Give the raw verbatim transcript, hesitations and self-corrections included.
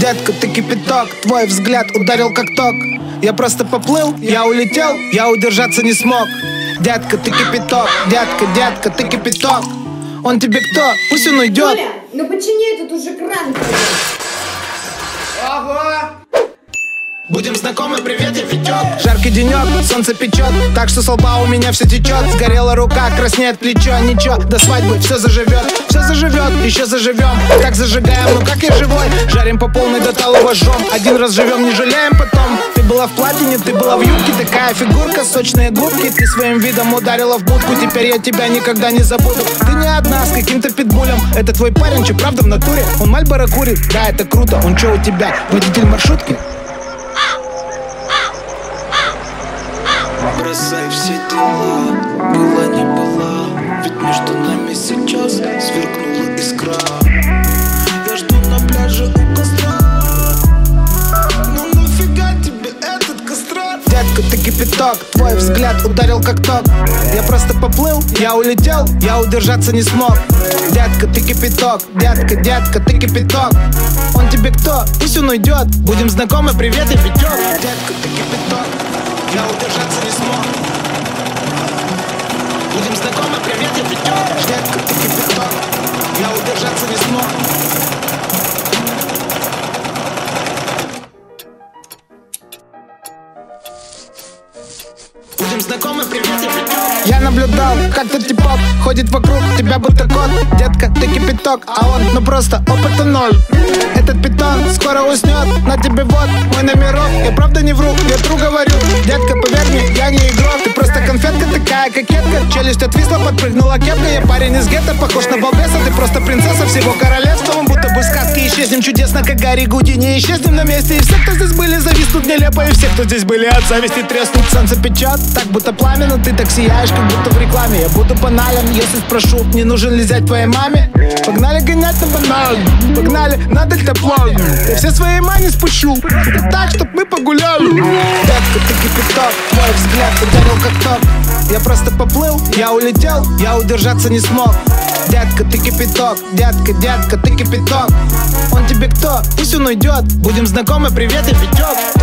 Детка, ты кипяток, твой взгляд ударил как ток. Я просто поплыл, я улетел, я удержаться не смог. Детка, ты кипяток, детка, детка, ты кипяток. Он тебе кто? Пусть он уйдет. Оля, ну почини этот уже кран. Ага. Будем знакомы, привет, я Витек. Жаркий денек, солнце печет, так что с лба у меня все течет. Сгорела рука, краснеет плечо, ничего, до свадьбы все заживет. Все заживет, еще заживем, так зажигаем, ну как я живой. Жарим по полной, до талого жжем. Один раз живем, не жалеем потом. Ты была в платине, ты была в юбке, такая фигурка, сочные губки. Ты своим видом ударила в будку, теперь я тебя никогда не забуду. Ты не одна с каким-то питбулем, это твой парень, че правда в натуре? Он Мальборо курит, да, это круто. Он че у тебя, водитель маршрутки? Бросай все дела, была не была, ведь между нами сейчас сверкнула искра. Я жду на пляже у костра, ну нафига тебе этот кострат? Детка, ты кипяток, твой взгляд ударил как ток. Я просто поплыл, я улетел, я удержаться не смог. Детка, ты кипяток, детка, детка, ты кипяток. Он тебе кто? Пусть он уйдет. Будем знакомы, привет, я Витек. Детка, ты кипяток, я удержаться не смог. Будем знакомы, привет, я Витек. Детка, ты кипяток, я удержаться не смог. Будем знакомы, привет, я Витек. Я наблюдал, как тот типок ходит вокруг тебя будто кот. Детка, ты кипяток, а он, ну просто опыта ноль. Этот питон скоро уснет, на тебе вот мой номерок. Я правда не вру, я тру говорю. Детка, поверь мне, я не игрок. Ты просто конфетка такая, кокетка. Челюсть отвисла, подпрыгнула кепка. Я парень из гетто, похож на балбеса. Ты просто принцесса всего королевства. Мы будто бы сказки, исчезнем чудесно, как Гарри Гудини. Исчезнем на месте, и все, кто здесь были, зависнут нелепо. И все, кто здесь были, от зависти треснут. Солнце печет, так будто пламя, но ты так сияешь, как будто в рекламе. Я буду банален, если спрошу, не нужен ли зять твоей маме. Погнали гонять на банан, погнали, надо к топлону. Я все свои мани спущу, это так, чтоб мы погуляли. Детка, ты кипяток, твой взгляд ударил как ток. Я просто поплыл, я улетел, я удержаться не смог. Детка, ты кипяток, детка, детка, ты кипяток. Он тебе кто? Пусть он уйдет. Будем знакомы, привет, я Витек.